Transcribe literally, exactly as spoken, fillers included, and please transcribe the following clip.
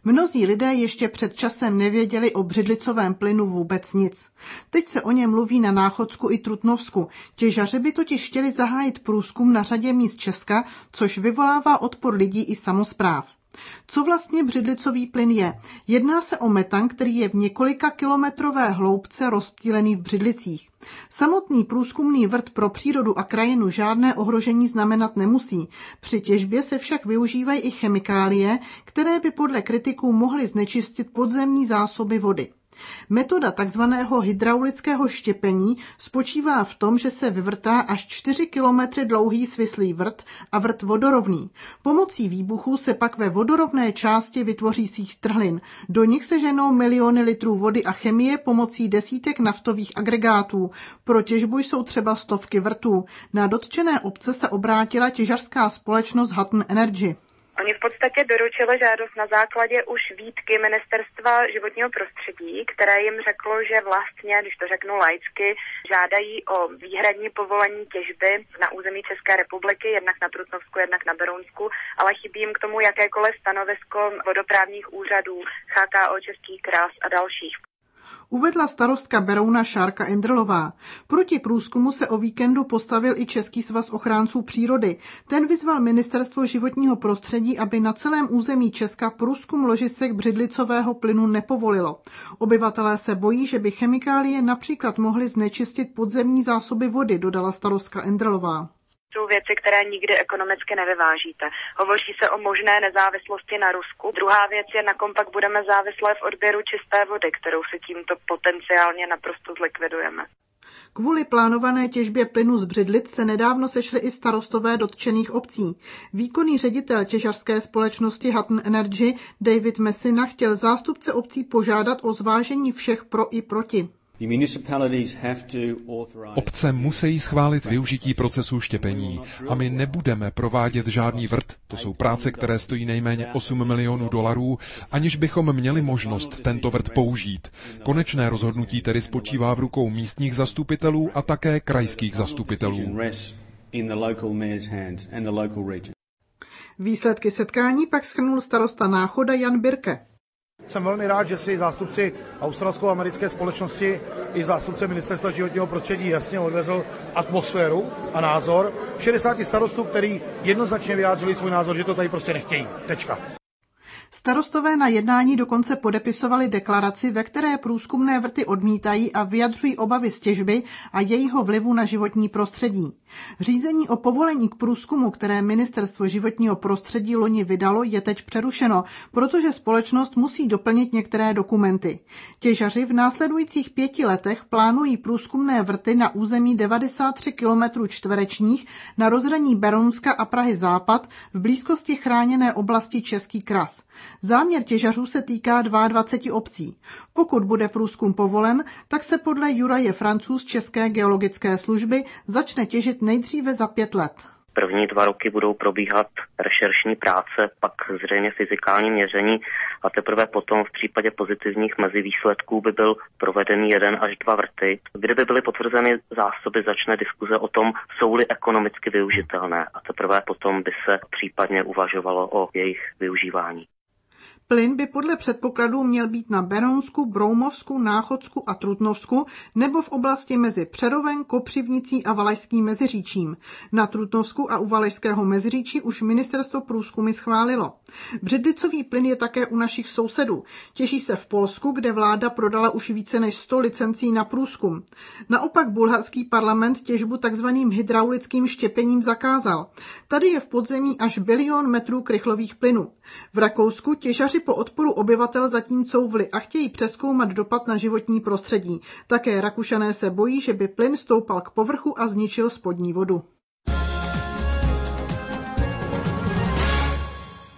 Mnozí lidé ještě před časem nevěděli o břidlicovém plynu vůbec nic. Teď se o něm mluví na Náchodsku i Trutnovsku. Těžaři by totiž chtěli zahájit průzkum na řadě míst Česka, což vyvolává odpor lidí i samospráv. Co vlastně břidlicový plyn je? Jedná se o metan, který je v několika kilometrové hloubce rozptýlený v břidlicích. Samotný průzkumný vrt pro přírodu a krajinu žádné ohrožení znamenat nemusí. Při těžbě se však využívají i chemikálie, které by podle kritiků mohly znečistit podzemní zásoby vody. Metoda takzvaného hydraulického štěpení spočívá v tom, že se vyvrtá až čtyři kilometry dlouhý svislý vrt a vrt vodorovný. Pomocí výbuchu se pak ve vodorovné části vytvoří síť trhlin. Do nich se ženou miliony litrů vody a chemie pomocí desítek naftových agregátů. Pro těžbu jsou třeba stovky vrtů. Na dotčené obce se obrátila těžařská společnost Hutton Energy. Oni v podstatě doručili žádost na základě už výtky Ministerstva životního prostředí, které jim řeklo, že vlastně, když to řeknu laicky, žádají o výhradní povolení těžby na území České republiky, jednak na Trutnovsku, jednak na Berounsku, ale chybí jim k tomu jakékoliv stanovisko vodoprávních úřadů, H K O Český kras a dalších. Uvedla starostka Berouna Šárka Endrlová. Proti průzkumu se o víkendu postavil i Český svaz ochránců přírody. Ten vyzval Ministerstvo životního prostředí, aby na celém území Česka průzkum ložisek břidlicového plynu nepovolilo. Obyvatelé se bojí, že by chemikálie například mohly znečistit podzemní zásoby vody, dodala starostka Endrlová. Jsou věci, které nikdy ekonomicky nevyvážíte. Hovoří se o možné nezávislosti na Rusku. Druhá věc je, na kom pak budeme závislé v odběru čisté vody, kterou si tímto potenciálně naprosto zlikvidujeme. Kvůli plánované těžbě plynu z břidlic se nedávno sešli i starostové dotčených obcí. Výkonný ředitel těžařské společnosti Hutton Energy David Messina chtěl zástupce obcí požádat o zvážení všech pro i proti. Obce musí schválit využití procesu štěpení a my nebudeme provádět žádný vrt. To jsou práce, které stojí nejméně osm milionů dolarů, aniž bychom měli možnost tento vrt použít. Konečné rozhodnutí tedy spočívá v rukou místních zastupitelů a také krajských zastupitelů. Výsledky setkání pak shrnul starosta Náchoda Jan Birke. Jsem velmi rád, že si zástupci australsko-americké společnosti i zástupce Ministerstva životního prostředí jasně odvezl atmosféru a názor šedesáti starostů, který jednoznačně vyjádřili svůj názor, že to tady prostě nechtějí. Tečka. Starostové na jednání dokonce podepisovali deklaraci, ve které průzkumné vrty odmítají a vyjadřují obavy z těžby a jejího vlivu na životní prostředí. Řízení o povolení k průzkumu, které Ministerstvo životního prostředí loni vydalo, je teď přerušeno, protože společnost musí doplnit některé dokumenty. Těžaři v následujících pěti letech plánují průzkumné vrty na území devadesát tři kilometrů čtverečních na rozhraní Berounska a Prahy Západ v blízkosti chráněné oblasti Český kras. Záměr těžařů se týká dvaceti dvou obcí. Pokud bude průzkum povolen, tak se podle Juraje Francouz z České geologické služby začne těžit nejdříve za pět let. První dva roky budou probíhat rešeršní práce, pak zřejmě fyzikální měření a teprve potom v případě pozitivních mezivýsledků by byl provedený jeden až dva vrty. Kdyby byly potvrzeny zásoby, začne diskuze o tom, jsou-li ekonomicky využitelné a teprve potom by se případně uvažovalo o jejich využívání. Plyn by podle předpokladů měl být na Berounsku, Broumovsku, Náchodsku a Trutnovsku nebo v oblasti mezi Přerovem, Kopřivnicí a Valašským Meziříčím. Na Trutnovsku a u Valašského Meziříčí už ministerstvo průzkumy schválilo. Břidlicový plyn je také u našich sousedů. Těží se v Polsku, kde vláda prodala už více než sto licencí na průzkum. Naopak bulharský parlament těžbu takzvaným hydraulickým štěpením zakázal. Tady je v podzemí až bilion metrů krychlových plynů. V Rakousku těžaři po odporu obyvatel zatím couvli a chtějí přezkoumat dopad na životní prostředí. Také Rakušané se bojí, že by plyn stoupal k povrchu a zničil spodní vodu.